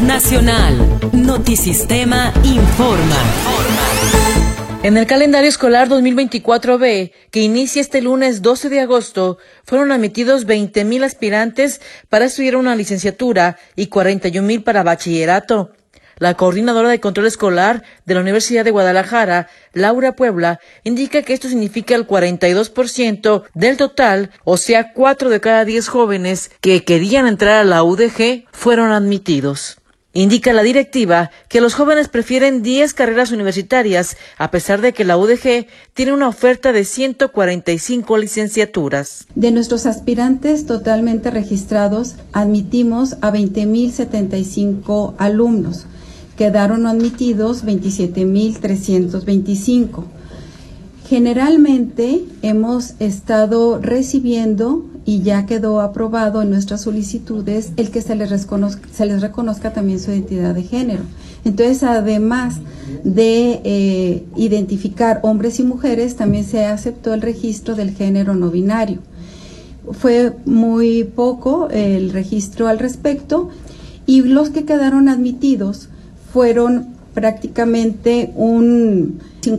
Nacional. Notisistema informa. En el calendario escolar 2024B, que inicia este lunes 12 de agosto, fueron admitidos 20,000 aspirantes para estudiar una licenciatura y 41,000 para bachillerato. La coordinadora de control escolar de la Universidad de Guadalajara, Laura Puebla, indica que esto significa el 42% del total, o sea, 4 de cada 10 jóvenes que querían entrar a la UDG fueron admitidos. Indica la directiva que los jóvenes prefieren 10 carreras universitarias, a pesar de que la UDG tiene una oferta de 145 licenciaturas. De nuestros aspirantes totalmente registrados, admitimos a 20,075 alumnos. Quedaron admitidos 27,325. Generalmente hemos estado recibiendo y ya quedó aprobado en nuestras solicitudes el que se les reconozca también su identidad de género. Entonces, además de identificar hombres y mujeres, también se aceptó el registro del género no binario. Fue muy poco el registro al respecto y los que quedaron admitidos fueron prácticamente un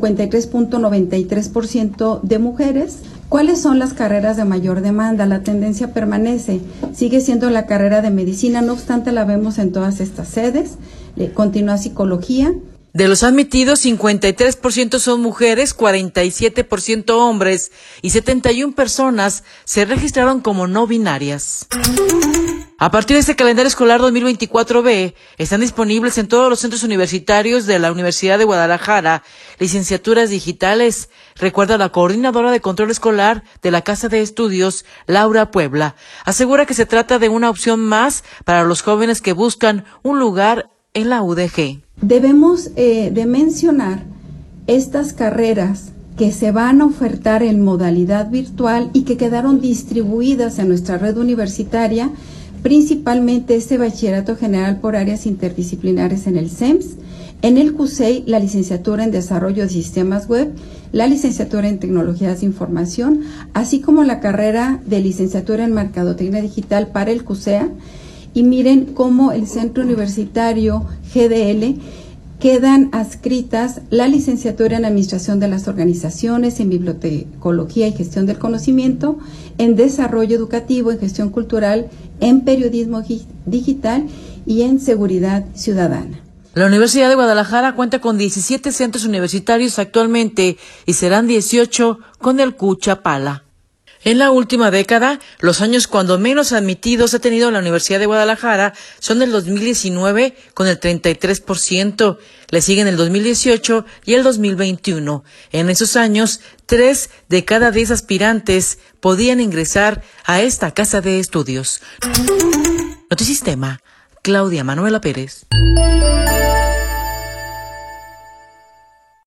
53.93% de mujeres. ¿Cuáles son las carreras de mayor demanda? La tendencia permanece, sigue siendo la carrera de medicina, no obstante la vemos en todas estas sedes, continúa psicología. De los admitidos, 53% son mujeres, 47% hombres y 71 personas se registraron como no binarias. A partir de este calendario escolar 2024B, están disponibles en todos los centros universitarios de la Universidad de Guadalajara licenciaturas digitales, recuerda la coordinadora de control escolar de la Casa de Estudios, Laura Puebla. Asegura que se trata de una opción más para los jóvenes que buscan un lugar en la UDG. Debemos de mencionar estas carreras que se van a ofertar en modalidad virtual y que quedaron distribuidas en nuestra red universitaria, principalmente este bachillerato general por áreas interdisciplinares en el CEMS, en el CUSEI la licenciatura en desarrollo de sistemas web, la licenciatura en tecnologías de información, así como la carrera de licenciatura en mercadotecnia digital para el CUSEA. Y miren cómo el centro universitario GDL quedan adscritas la licenciatura en Administración de las Organizaciones, en Bibliotecología y Gestión del Conocimiento, en Desarrollo Educativo, en Gestión Cultural, en Periodismo Digital y en Seguridad Ciudadana. La Universidad de Guadalajara cuenta con 17 centros universitarios actualmente y serán 18 con el CU Chapala. En la última década, los años cuando menos admitidos ha tenido la Universidad de Guadalajara son el 2019 con el 33%, le siguen el 2018 y el 2021. En esos años, 3 de cada 10 aspirantes podían ingresar a esta casa de estudios. Notisistema, Claudia Manuela Pérez.